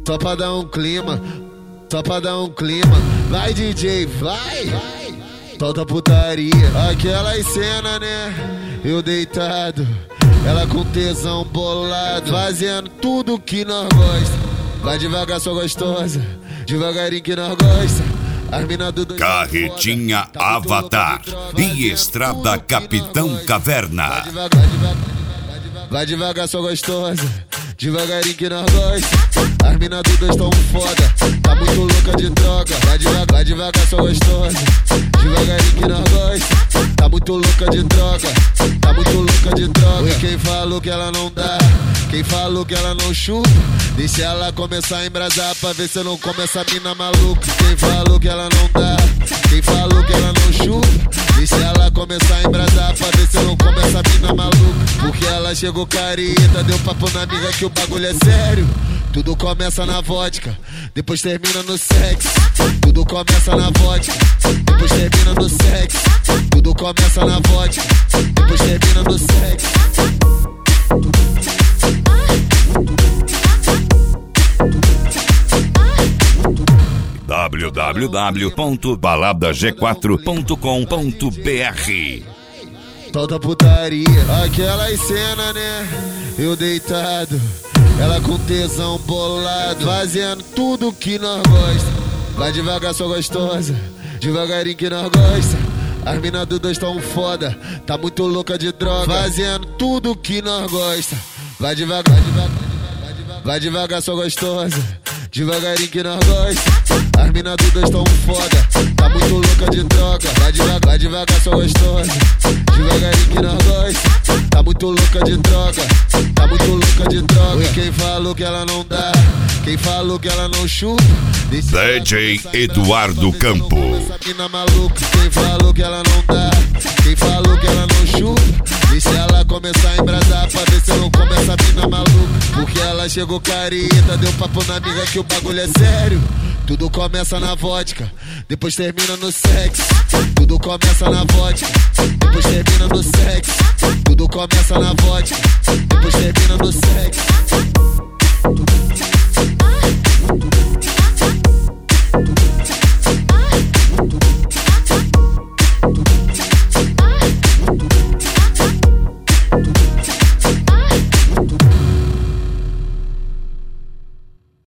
Só pra dar um clima, só pra dar um clima. Vai DJ, vai, solta putaria. Aquelas cenas, né, eu deitado, ela com tesão bolado, fazendo tudo que nós gosta. Vai devagar, só gostosa, devagarinho que nós gosta. As mina do Carretinha Avatar e Estrada Capitão Caverna. Vai devagar, só gostosa, devagarinho que nós gosta. As mina do dois tão foda, tá muito louca de droga. Vai devagar, só gostosa, devagarinho que nós gosta. Tá muito louca de droga, tá muito louca de droga. E quem falou que ela não dá, quem falou que ela não chupa, deixa ela começar a embrasar pra ver se eu não come essa mina maluca. Quem falou que ela não dá, quem falou que ela não chupa, deixa ela começar a embrasar pra ver se eu não come essa mina maluca. Porque ela chegou careta, deu papo na amiga que o bagulho é sério. Tudo começa na vodka, depois termina no sexo. Tudo começa na vodka, depois termina no sexo. Tudo começa na vodka, depois termina no sexo. www.baladag4.com.br. Solta putaria, aquelas cenas, né, eu deitado, ela com tesão bolado, fazendo tudo que nós gosta. Vai devagar, só gostosa, devagarinho que nós gosta. As mina do dois tão foda, tá muito louca de droga, fazendo tudo que nós gosta. Vai devagar, vai devagar, só gostosa, devagarinho que nós gosta. As mina do dois tão foda, tá muito louca de droga. Vai devagar, só gostosa, devagarinho que nós gosta. Tá muito louca de droga, tá muito louca de droga. E quem falou que ela não dá, quem falou que ela não chupa, DJ Eduardo Campo. Essa mina maluca. Quem falou que ela não dá, quem falou que ela não chupa, deixa ela começar a embrasar pra ver se eu não come essa mina maluca. Porque ela chegou careta, deu papo na amiga que o bagulho é sério. Tudo começa na vodka, depois termina no sexo. Tudo começa na vodka, depois termina no sexo. Tudo começa na vodka, depois termina no sexo.